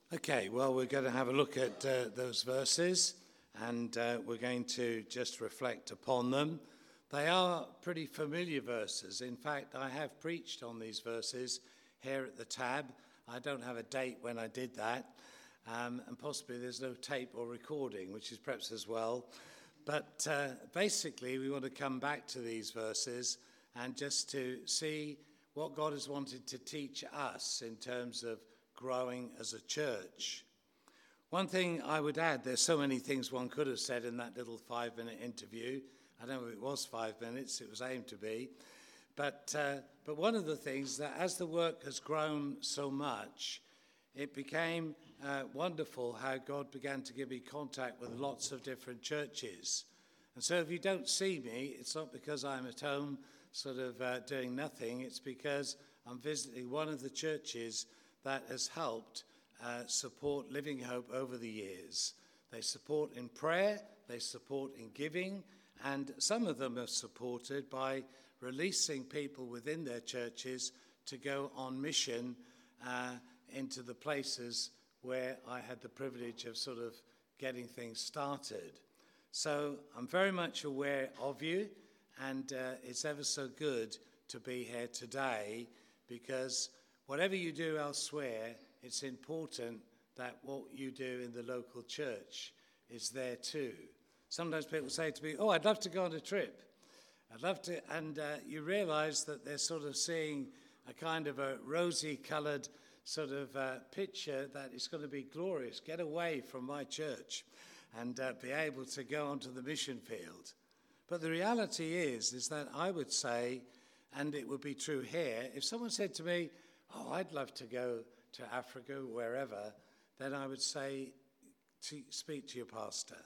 Okay, well, we're going to have a look at those verses, and we're going to just reflect upon them. They are pretty familiar verses. In fact, I have preached on these verses here at the Tab. I don't have a date when I did that, and possibly there's no tape or recording, which is perhaps as well. But basically, we want to come back to these verses and just to see what God has wanted to teach us in terms of growing as a church. One thing I would add, there's so many things one could have said in that little 5-minute interview. I don't know if it was 5 minutes, it was aimed to be. But one of the things that as the work has grown so much, it became wonderful how God began to give me contact with lots of different churches. And so if you don't see me, it's not because I'm at home sort of doing nothing. It's because I'm visiting one of the churches that has helped support Living Hope over the years. They support in prayer, they support in giving, and some of them are supported by releasing people within their churches to go on mission into the places where I had the privilege of sort of getting things started. So I'm very much aware of you, and it's ever so good to be here today, because whatever you do elsewhere, it's important that what you do in the local church is there too. Sometimes people say to me, "Oh, I'd love to go on a trip. I'd love to," and you realize that they're sort of seeing a kind of a rosy-colored sort of picture that is going to be glorious. Get away from my church and be able to go onto the mission field. But the reality is that I would say, and it would be true here, if someone said to me, "Oh, I'd love to go to Africa, wherever," then I would say, speak to your pastor.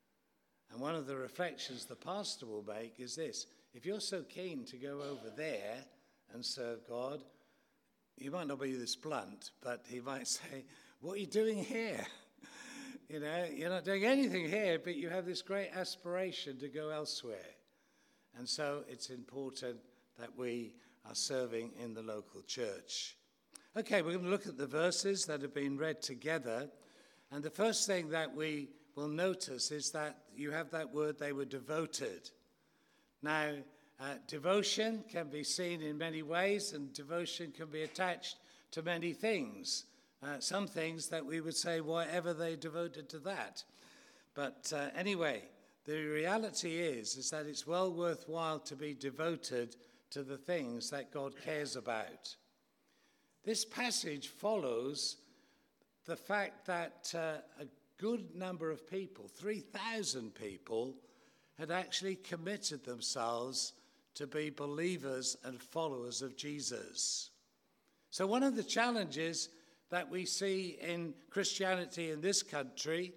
And one of the reflections the pastor will make is this: if you're so keen to go over there and serve God, you might not be this blunt, but he might say, "What are you doing here? You know, you're not doing anything here, but you have this great aspiration to go elsewhere." And so it's important that we are serving in the local church. Okay, we're going to look at the verses that have been read together. And the first thing that we will notice is that you have that word, they were devoted. Now, devotion can be seen in many ways, and devotion can be attached to many things. Some things that we would say, whatever they devoted to that. But anyway, the reality is that it's well worthwhile to be devoted to the things that God cares about. This passage follows the fact that a good number of people, 3,000 people, had actually committed themselves to be believers and followers of Jesus. So one of the challenges that we see in Christianity in this country,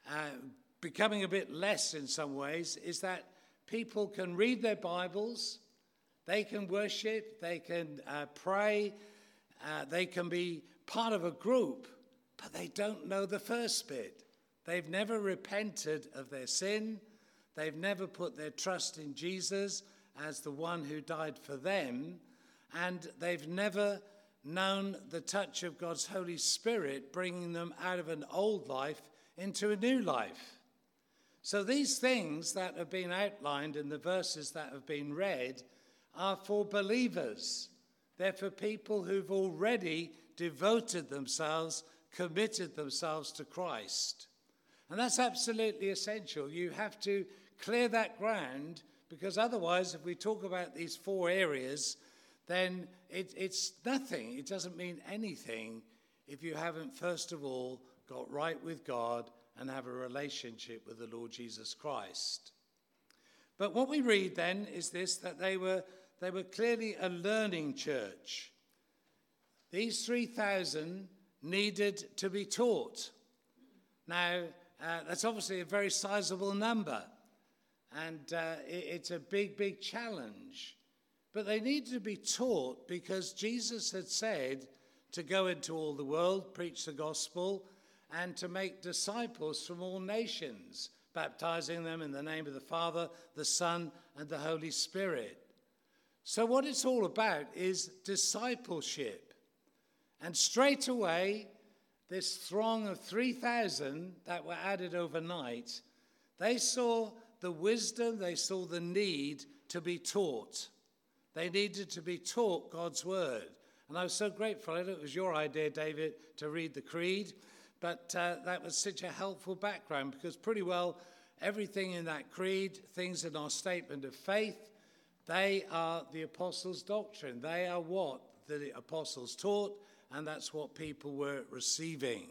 becoming a bit less in some ways, is that people can read their Bibles, they can worship, they can pray, they can be part of a group, but they don't know the first bit. They've never repented of their sin. They've never put their trust in Jesus as the one who died for them. And they've never known the touch of God's Holy Spirit bringing them out of an old life into a new life. So these things that have been outlined in the verses that have been read are for believers. They're for people who've already devoted themselves, committed themselves to Christ. And that's absolutely essential. You have to clear that ground, because otherwise, if we talk about these 4 areas, then it's nothing. It doesn't mean anything if you haven't, first of all, got right with God and have a relationship with the Lord Jesus Christ. But what we read then is this, that they were clearly a learning church. These 3,000 needed to be taught. Now, that's obviously a very sizable number, and it's a big, big challenge. But they needed to be taught because Jesus had said to go into all the world, preach the gospel, and to make disciples from all nations, baptizing them in the name of the Father, the Son, and the Holy Spirit. So what it's all about is discipleship. And straight away, this throng of 3,000 that were added overnight, they saw the wisdom, they saw the need to be taught. They needed to be taught God's word. And I was so grateful. I know it was your idea, David, to read the creed, but that was such a helpful background, because pretty well everything in that creed, things in our statement of faith, they are the apostles' doctrine. They are what the apostles taught, and that's what people were receiving.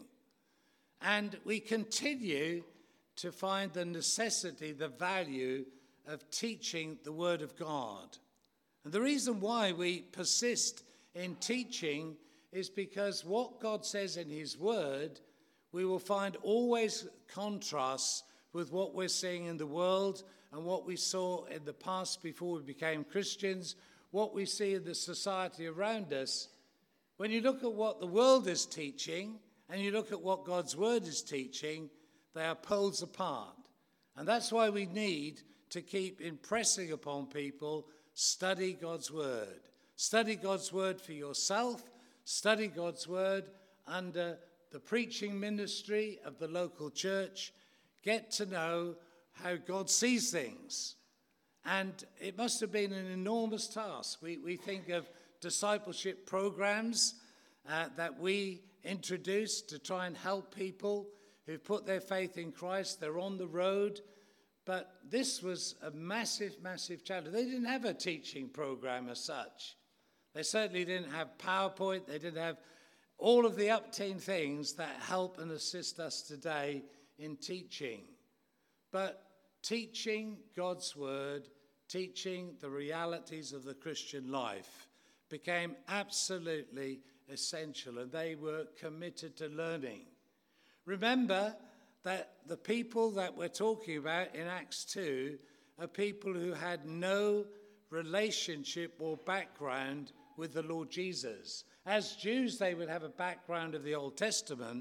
And we continue to find the necessity, the value of teaching the Word of God. And the reason why we persist in teaching is because what God says in his Word, we will find always contrasts with what we're seeing in the world and what we saw in the past before we became Christians, what we see in the society around us. When you look at what the world is teaching and you look at what God's Word is teaching, they are poles apart. And that's why we need to keep impressing upon people, study God's Word. Study God's Word for yourself. Study God's Word under the preaching ministry of the local church. Get to know how God sees things. And it must have been an enormous task. We think of discipleship programs that we introduced to try and help people who've put their faith in Christ. They're on the road. But this was a massive, massive challenge. They didn't have a teaching program as such. They certainly didn't have PowerPoint. They didn't have all of the up-to-date things that help and assist us today in teaching. But teaching God's Word, teaching the realities of the Christian life became absolutely essential, and they were committed to learning. Remember that the people that we're talking about in Acts 2 are people who had no relationship or background with the Lord Jesus. As Jews, they would have a background of the Old Testament,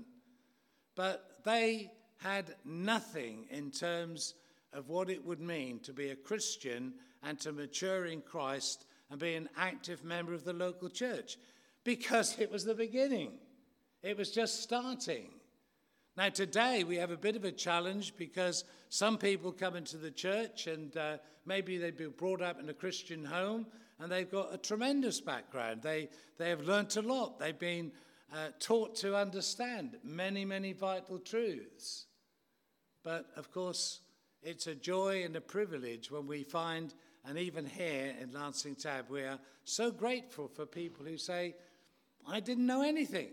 but they had nothing in terms of what it would mean to be a Christian and to mature in Christ and be an active member of the local church, because it was the beginning. It was just starting. Now, today we have a bit of a challenge, because some people come into the church and maybe they've been brought up in a Christian home and they've got a tremendous background. They have learnt a lot. They've been taught to understand many, many vital truths. But, of course, it's a joy and a privilege when we find, and even here in Lancing Tab, we are so grateful for people who say, I didn't know anything.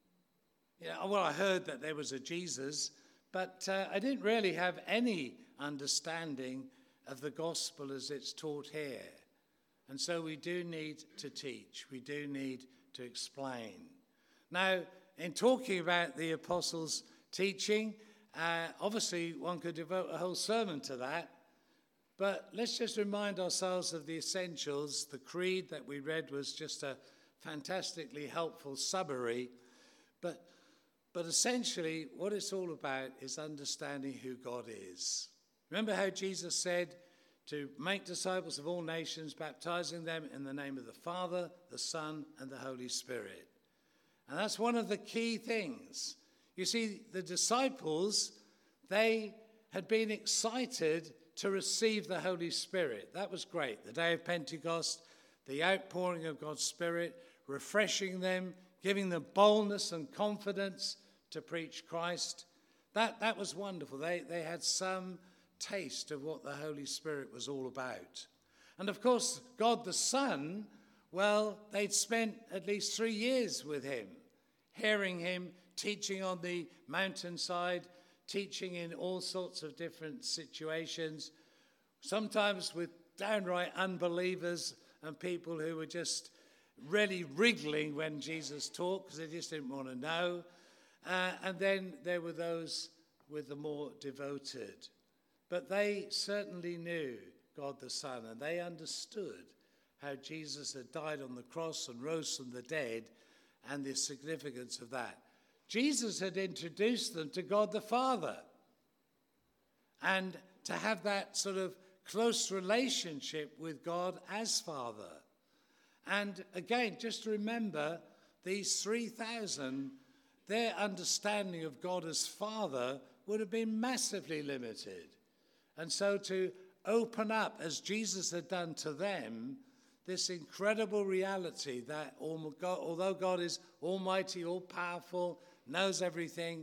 Yeah, well, I heard that there was a Jesus, but I didn't really have any understanding of the gospel as it's taught here. And so we do need to teach. We do need to explain. Now, in talking about the apostles' teaching, obviously one could devote a whole sermon to that. But let's just remind ourselves of the essentials. The creed that we read was just a fantastically helpful summary. But essentially, what it's all about is understanding who God is. Remember how Jesus said to make disciples of all nations, baptizing them in the name of the Father, the Son, and the Holy Spirit. And that's one of the key things. You see, the disciples, they had been excited to receive the Holy Spirit. That was great. The day of Pentecost, the outpouring of God's Spirit, refreshing them, giving them boldness and confidence to preach Christ. That was wonderful. They had some taste of what the Holy Spirit was all about. And of course, God the Son, well, they'd spent at least 3 years with him, hearing him, teaching on the mountainside, teaching in all sorts of different situations, sometimes with downright unbelievers and people who were just really wriggling when Jesus talked because they just didn't want to know. And then there were those with the more devoted. But they certainly knew God the Son, and they understood how Jesus had died on the cross and rose from the dead and the significance of that. Jesus had introduced them to God the Father. And to have that sort of close relationship with God as Father. And again, just remember, these 3,000, their understanding of God as Father would have been massively limited. And so to open up, as Jesus had done to them, this incredible reality that although God is almighty, all-powerful, knows everything,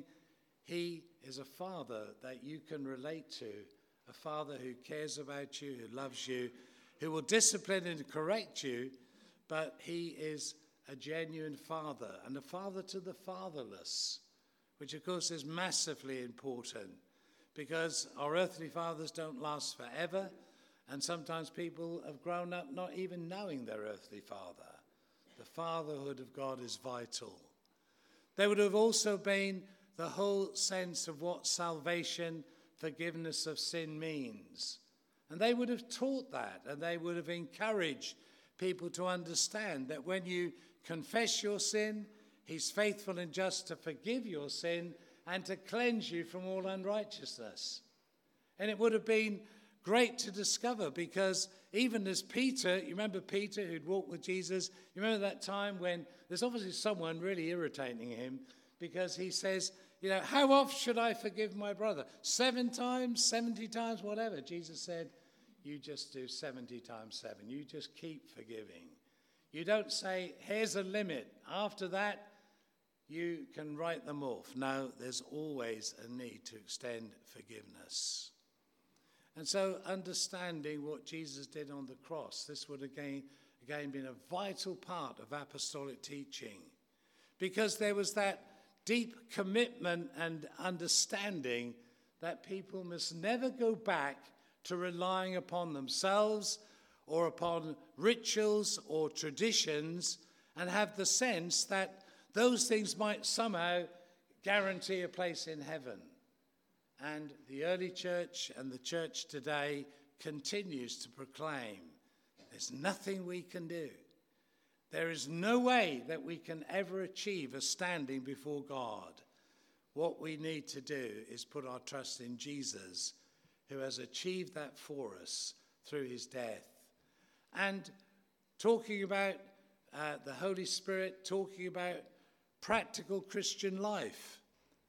he is a Father that you can relate to, a Father who cares about you, who loves you, who will discipline and correct you, but he is a genuine Father, and a Father to the fatherless, which of course is massively important, because our earthly fathers don't last forever, and sometimes people have grown up not even knowing their earthly father. The fatherhood of God is vital. There would have also been the whole sense of what salvation, forgiveness of sin means. And they would have taught that, and they would have encouraged people to understand that when you confess your sin, he's faithful and just to forgive your sin and to cleanse you from all unrighteousness. And it would have been great to discover, because even as Peter, you remember Peter who'd walked with Jesus, you remember that time when there's obviously someone really irritating him, because he says, how oft should I forgive my brother? 7 times, 70 times, whatever. Jesus said, you just do 70 times 7. You just keep forgiving. You don't say, here's a limit. After that, you can write them off. No, there's always a need to extend forgiveness. And so understanding what Jesus did on the cross, this would again been a vital part of apostolic teaching, because there was that deep commitment and understanding that people must never go back to relying upon themselves or upon rituals or traditions and have the sense that those things might somehow guarantee a place in heaven. And the early church and the church today continues to proclaim there's nothing we can do. There is no way that we can ever achieve a standing before God. What we need to do is put our trust in Jesus, who has achieved that for us through his death. And talking about the Holy Spirit, talking about practical Christian life,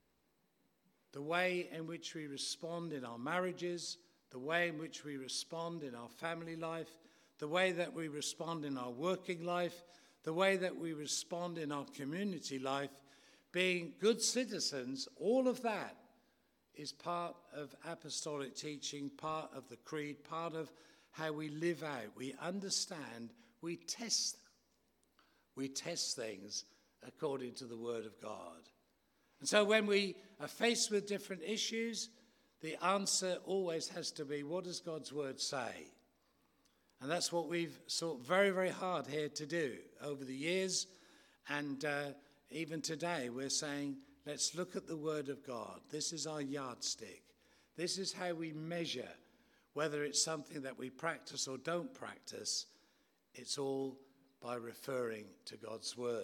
the way in which we respond in our marriages, the way in which we respond in our family life, the way that we respond in our working life, the way that we respond in our community life, being good citizens, all of that is part of apostolic teaching, part of the creed, part of how we live out. We understand, we test things according to the Word of God. And so when we are faced with different issues, the answer always has to be, what does God's Word say? And that's what we've sought very, very hard here to do over the years. And even today, we're saying, let's look at the Word of God. This is our yardstick. This is how we measure whether it's something that we practice or don't practice. It's all by referring to God's Word.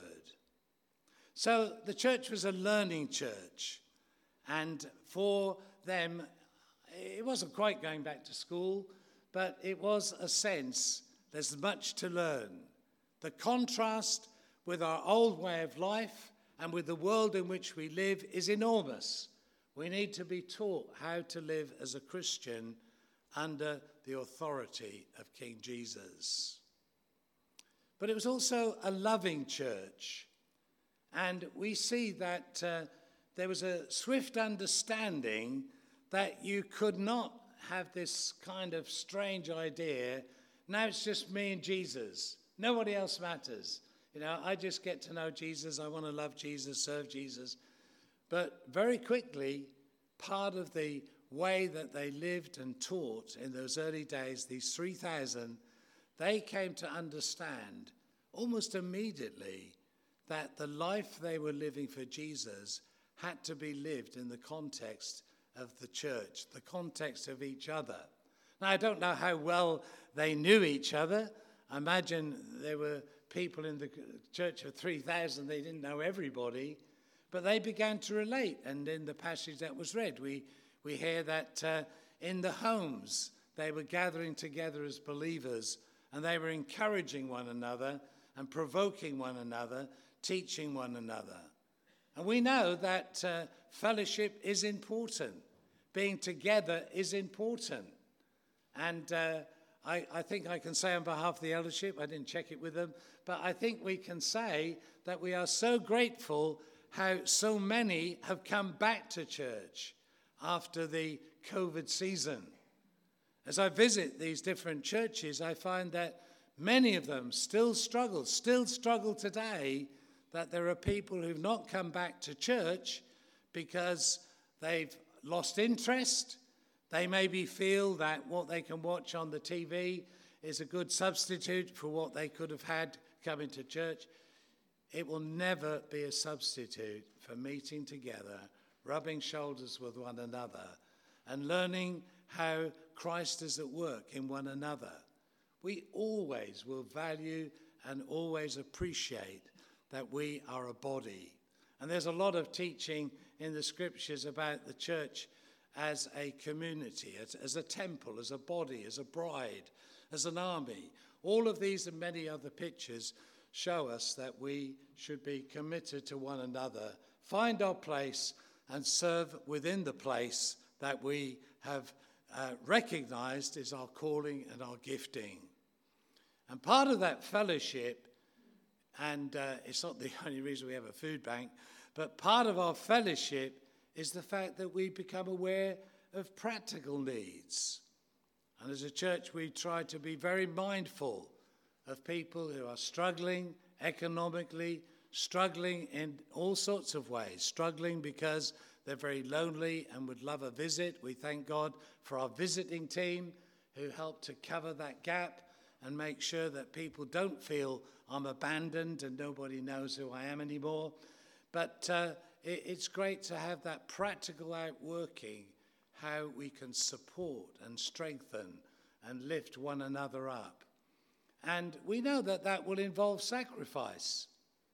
So the church was a learning church. And for them, it wasn't quite going back to school, but it was a sense there's much to learn. The contrast with our old way of life and with the world in which we live is enormous. We need to be taught how to live as a Christian under the authority of King Jesus. But it was also a loving church. And we see that there was a swift understanding that you could not have this kind of strange idea, now it's just me and Jesus. Nobody else matters. I just get to know Jesus. I want to love Jesus, serve Jesus. But very quickly, part of the way that they lived and taught in those early days, these 3,000, they came to understand almost immediately that the life they were living for Jesus had to be lived in the context of the church, the context of each other. Now, I don't know how well they knew each other. I imagine there were people in the church of 3,000, they didn't know everybody, but they began to relate. And in the passage that was read, we hear that in the homes, they were gathering together as believers, and they were encouraging one another and provoking one another, teaching one another. And we know that fellowship is important. Being together is important. And I think I can say on behalf of the eldership, I didn't check it with them, but I think we can say that we are so grateful how so many have come back to church after the COVID season. As I visit these different churches, I find that many of them still struggle today, that there are people who've not come back to church because they've lost interest. They maybe feel that what they can watch on the TV is a good substitute for what they could have had coming to church. It will never be a substitute for meeting together, rubbing shoulders with one another, and learning how Christ is at work in one another. We always will value and always appreciate that we are a body. And there's a lot of teaching in the scriptures about the church as a community, as a temple, as a body, as a bride, as an army. All of these and many other pictures show us that we should be committed to one another, find our place, and serve within the place that we have recognized is our calling and our gifting. And part of that fellowship, and it's not the only reason we have a food bank, but part of our fellowship is the fact that we become aware of practical needs. And as a church, we try to be very mindful of people who are struggling economically, struggling in all sorts of ways, struggling because they're very lonely and would love a visit. We thank God for our visiting team who help to cover that gap and make sure that people don't feel I'm abandoned and nobody knows who I am anymore. But it's great to have that practical outworking, how we can support and strengthen and lift one another up. And we know that that will involve sacrifice.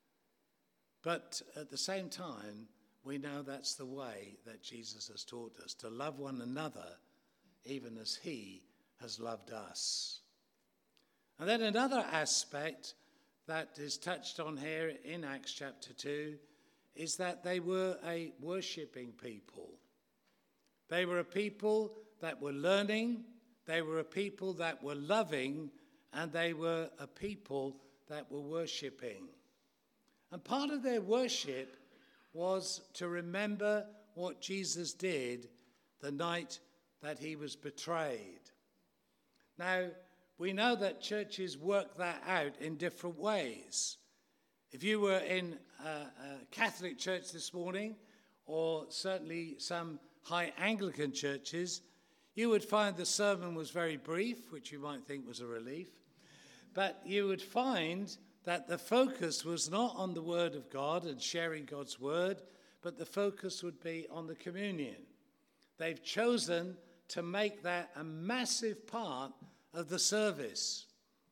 But at the same time, we know that's the way that Jesus has taught us, to love one another even as he has loved us. And then another aspect that is touched on here in Acts chapter 2 is that they were a worshipping people. They were a people that were learning, they were a people that were loving, and they were a people that were worshipping. And part of their worship was to remember what Jesus did the night that he was betrayed. Now, we know that churches work that out in different ways. If you were in a Catholic church this morning, or certainly some high Anglican churches, you would find the sermon was very brief, which you might think was a relief. But you would find that the focus was not on the Word of God and sharing God's Word, but the focus would be on the communion. They've chosen to make that a massive part of the service.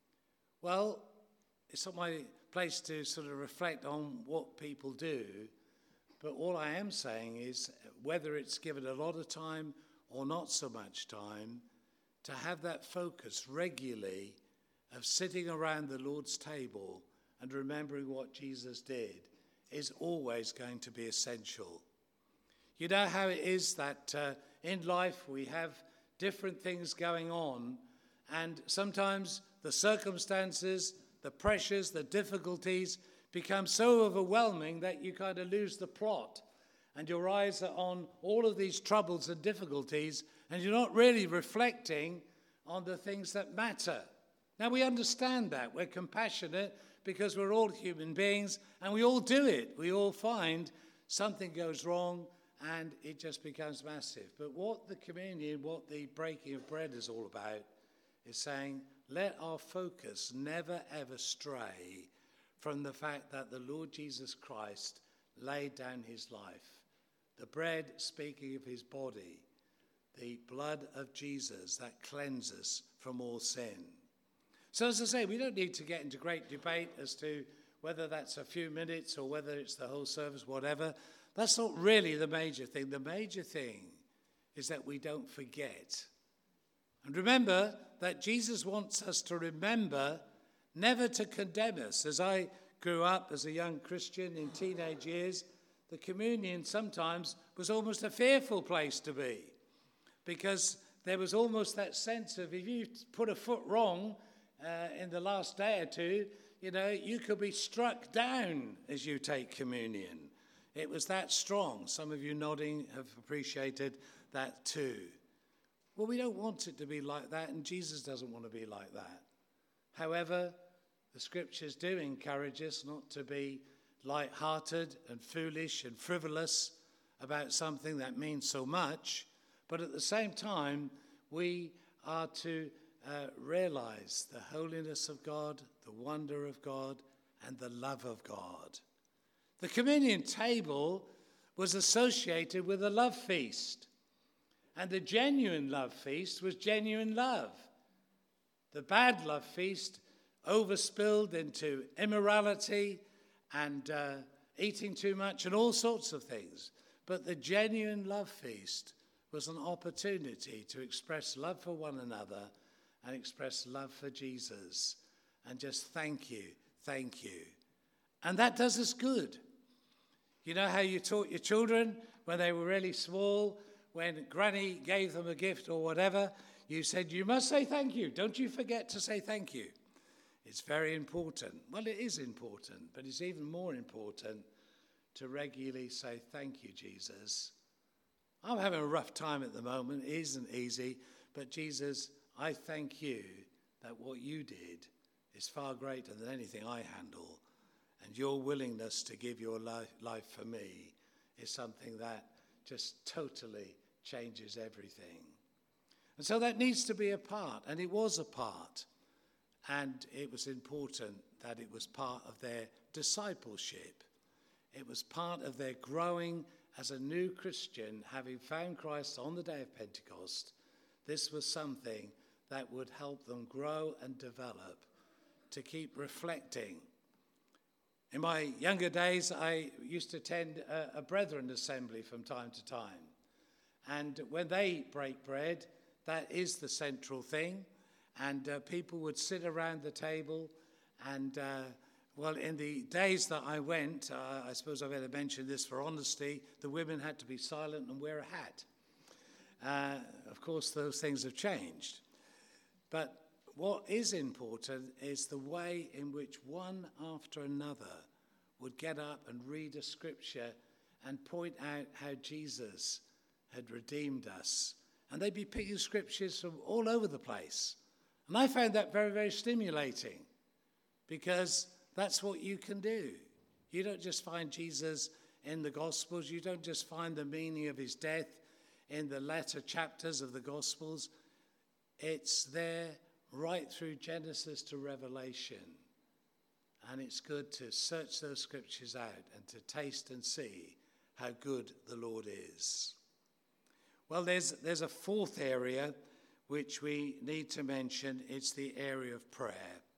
Well, it's not my place to sort of reflect on what people do, but all I am saying is whether it's given a lot of time or not so much time, to have that focus regularly of sitting around the Lord's table and remembering what Jesus did is always going to be essential. You know how it is that in life we have different things going on, and sometimes the circumstances, the pressures, the difficulties become so overwhelming that you kind of lose the plot, and your eyes are on all of these troubles and difficulties, and you're not really reflecting on the things that matter. Now, we understand that. We're compassionate because we're all human beings, and we all do it. We all find something goes wrong, and it just becomes massive. But what the communion, what the breaking of bread is all about, is saying, let our focus never ever stray from the fact that the Lord Jesus Christ laid down his life. The bread speaking of his body, the blood of Jesus that cleanses from all sin. So as I say, we don't need to get into great debate as to whether that's a few minutes or whether it's the whole service, whatever. That's not really the major thing. The major thing is that we don't forget. And remember that Jesus wants us to remember never to condemn us. As I grew up as a young Christian in teenage years, the communion sometimes was almost a fearful place to be, because there was almost that sense of if you put a foot wrong in the last day or two, you could be struck down as you take communion. It was that strong. Some of you nodding have appreciated that too. Well, we don't want it to be like that, and Jesus doesn't want to be like that. However, the scriptures do encourage us not to be light-hearted and foolish and frivolous about something that means so much, but at the same time, we are to realize the holiness of God, the wonder of God, and the love of God. The communion table was associated with a love feast, and the genuine love feast was genuine love. The bad love feast overspilled into immorality and eating too much and all sorts of things. But the genuine love feast was an opportunity to express love for one another and express love for Jesus and just thank you. And that does us good. You know how you taught your children when they were really small, when Granny gave them a gift or whatever, you said, you must say thank you. Don't you forget to say thank you. It's very important. Well, it is important, but it's even more important to regularly say thank you, Jesus. I'm having a rough time at the moment. It isn't easy, but Jesus, I thank you that what you did is far greater than anything I handle, and your willingness to give your life for me is something that just totally changes everything. And so that needs to be a part, and it was a part. And it was important that it was part of their discipleship. It was part of their growing as a new Christian, having found Christ on the day of Pentecost. This was something that would help them grow and develop, to keep reflecting. In my younger days, I used to attend a Brethren assembly from time to time. And when they break bread, that is the central thing. And people would sit around the table. And, in the days that I went, I suppose I better mention this for honesty, the women had to be silent and wear a hat. Of course, those things have changed. But what is important is the way in which one after another would get up and read a scripture and point out how Jesus had redeemed us. And they'd be picking scriptures from all over the place. And I found that very, very stimulating, because that's what you can do. You don't just find Jesus in the Gospels. You don't just find the meaning of his death in the latter chapters of the Gospels. It's there right through Genesis to Revelation. And it's good to search those scriptures out and to taste and see how good the Lord is. Well, there's a fourth area which we need to mention. It's the area of prayer.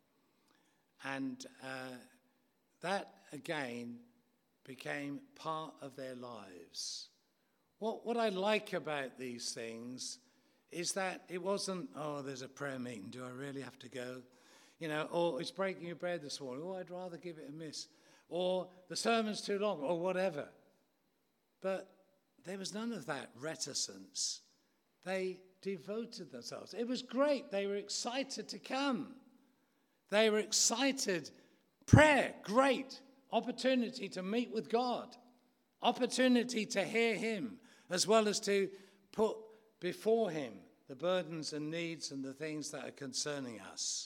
And that, again, became part of their lives. What I like about these things is that it wasn't, there's a prayer meeting, do I really have to go? Or it's breaking your bread this morning, I'd rather give it a miss. Or the sermon's too long, or whatever. But there was none of that reticence. They devoted themselves. It was great. They were excited to come. They were excited. Prayer, great. Opportunity to meet with God. Opportunity to hear him, as well as to put before him the burdens and needs and the things that are concerning us.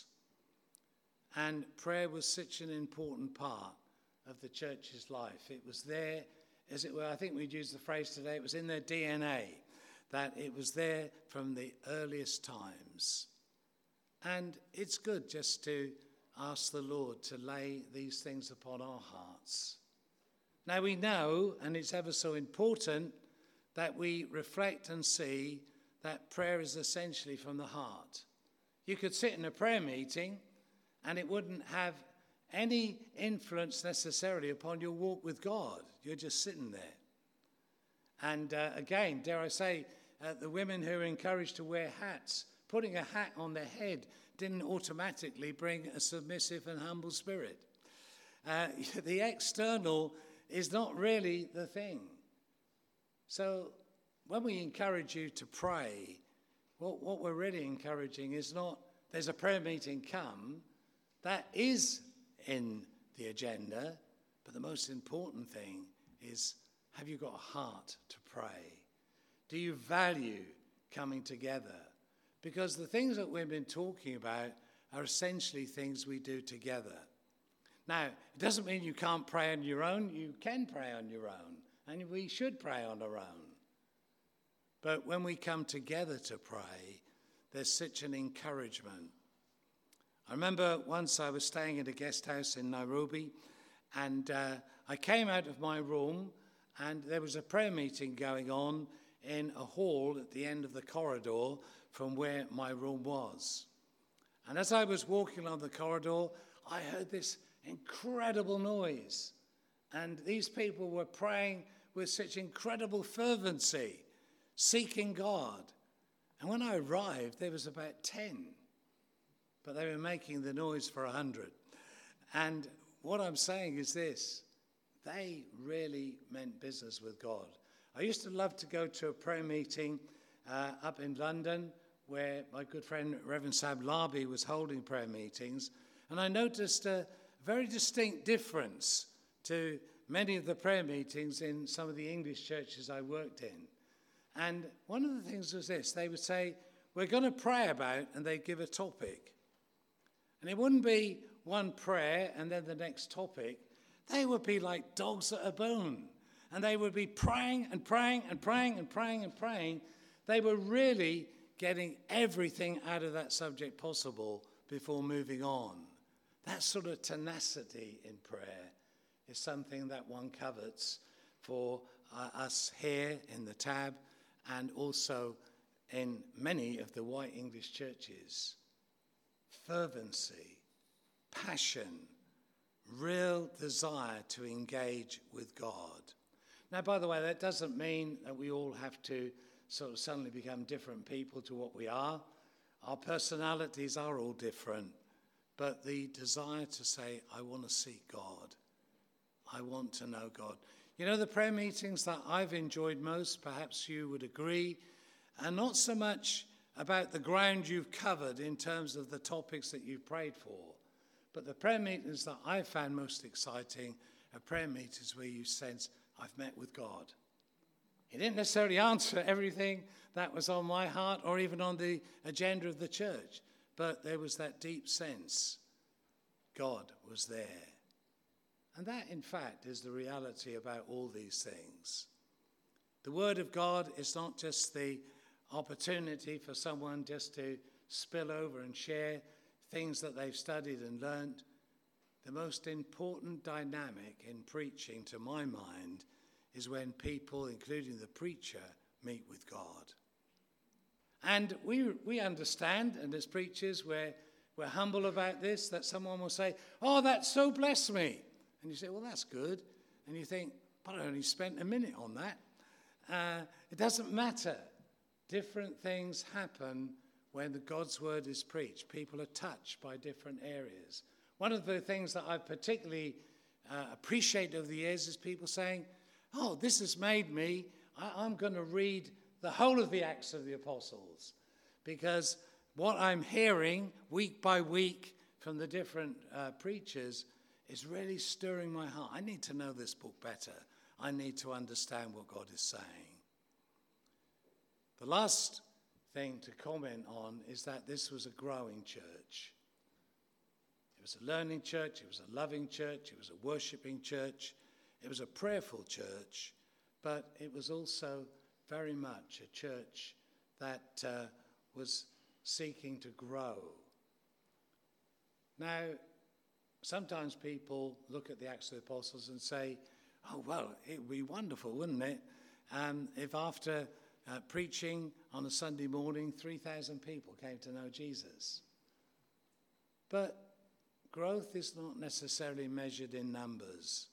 And prayer was such an important part of the church's life. It was there, as it were, I think we'd use the phrase today, it was in their DNA, that it was there from the earliest times. And it's good just to ask the Lord to lay these things upon our hearts. Now we know, and it's ever so important, that we reflect and see that prayer is essentially from the heart. You could sit in a prayer meeting and it wouldn't have any influence necessarily upon your walk with God. You're just sitting there. And again, dare I say, the women who were encouraged to wear hats, putting a hat on their head didn't automatically bring a submissive and humble spirit. The external is not really the thing. So when we encourage you to pray, what we're really encouraging is not, there's a prayer meeting, come. That is in the agenda, but the most important thing is, have you got a heart to pray? Do you value coming together? Because the things that we've been talking about are essentially things we do together. Now, it doesn't mean you can't pray on your own. You can pray on your own, and we should pray on our own. But when we come together to pray, there's such an encouragement. I remember once I was staying at a guest house in Nairobi, and I came out of my room, and there was a prayer meeting going on in a hall at the end of the corridor from where my room was. And as I was walking along the corridor, I heard this incredible noise. And these people were praying with such incredible fervency, seeking God. And when I arrived, there was about 10. But they were making the noise for 100. And what I'm saying is this: they really meant business with God. I used to love to go to a prayer meeting up in London where my good friend Reverend Sam Larby was holding prayer meetings. And I noticed a very distinct difference to many of the prayer meetings in some of the English churches I worked in. And one of the things was this: they would say, we're going to pray about, and they'd give a topic. And it wouldn't be one prayer and then the next topic. They would be like dogs at a bone. And they would be praying and praying and praying and praying and praying. They were really getting everything out of that subject possible before moving on. That sort of tenacity in prayer is something that one covets for us here in the Tab and also in many of the white English churches. Fervency, passion, real desire to engage with God. Now, by the way, that doesn't mean that we all have to sort of suddenly become different people to what we are. Our personalities are all different, but the desire to say, I want to seek God. I want to know God. You know, the prayer meetings that I've enjoyed most, perhaps you would agree, are not so much about the ground you've covered in terms of the topics that you've prayed for, but the prayer meetings that I found most exciting are prayer meetings where you sense, I've met with God. He didn't necessarily answer everything that was on my heart or even on the agenda of the church, but there was that deep sense God was there. And that, in fact, is the reality about all these things. The Word of God is not just the opportunity for someone just to spill over and share things that they've studied and learned. The most important dynamic in preaching, to my mind, is when people, including the preacher, meet with God. And we understand, and as preachers, we're humble about this, that someone will say, oh, that so blessed me. And you say, well, that's good. And you think, but I only spent a minute on that. It doesn't matter. Different things happen when the God's word is preached. People are touched by different areas. One of the things that I particularly appreciate over the years is people saying, oh, this has made me, I'm going to read the whole of the Acts of the Apostles, because what I'm hearing week by week from the different preachers is really stirring my heart. I need to know this book better. I need to understand what God is saying. The last thing to comment on is that this was a growing church. It was a learning church, it was a loving church, it was a worshiping church, it was a prayerful church, but it was also very much a church that was seeking to grow. Now, sometimes people look at the Acts of the Apostles and say, oh, well, it would be wonderful, wouldn't it, if after preaching on a Sunday morning, 3,000 people came to know Jesus. But growth is not necessarily measured in numbers.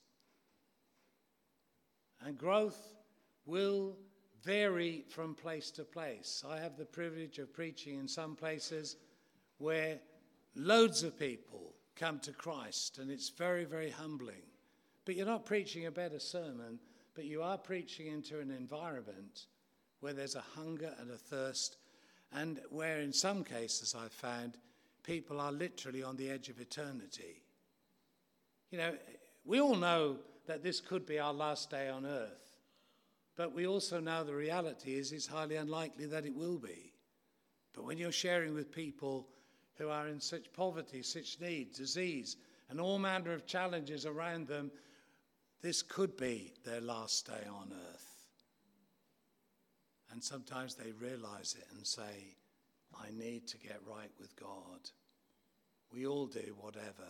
And growth will vary from place to place. I have the privilege of preaching in some places where loads of people come to Christ, and it's very, very humbling. But you're not preaching a better sermon, but you are preaching into an environment where there's a hunger and a thirst, and where in some cases I've found people are literally on the edge of eternity. You know, we all know that this could be our last day on earth, but we also know the reality is it's highly unlikely that it will be. But when you're sharing with people who are in such poverty, such need, disease, and all manner of challenges around them, this could be their last day on earth. And sometimes they realize it and say, I need to get right with God. We all do, whatever.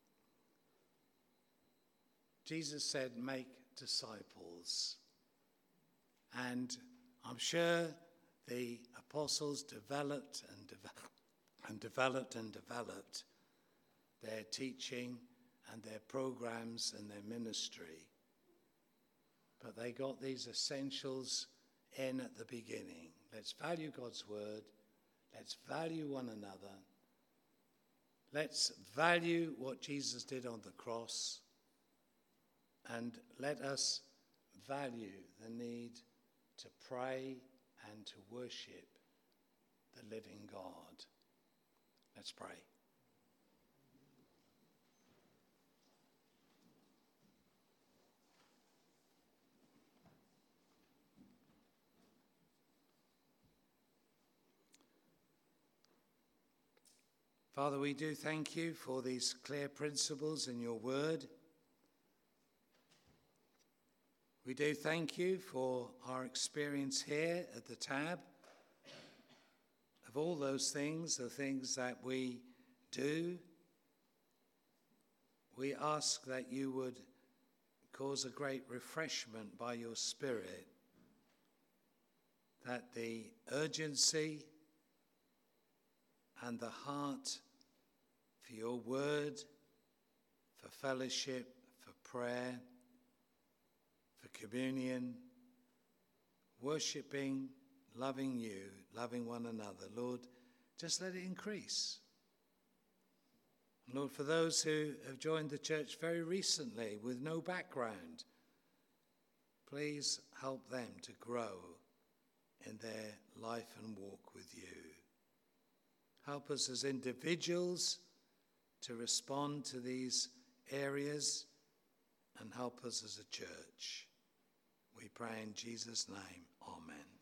Jesus said, make disciples. And I'm sure the apostles developed their teaching and their programs and their ministry. But they got these essentials in at the beginning. Let's value God's word. Let's value one another. Let's value what Jesus did on the cross. And let us value the need to pray and to worship the living God. Let's pray. Father, we do thank you for these clear principles in your word. We do thank you for our experience here at the Tab of all those things, the things that we do. We ask that you would cause a great refreshment by your Spirit, that the urgency and the heart for your word, for fellowship, for prayer, for communion, worshipping, loving you, loving one another, Lord, just let it increase. Lord, for those who have joined the church very recently with no background, please help them to grow in their life and walk with you. Help us as individuals to respond to these areas and help us as a church. We pray in Jesus' name. Amen.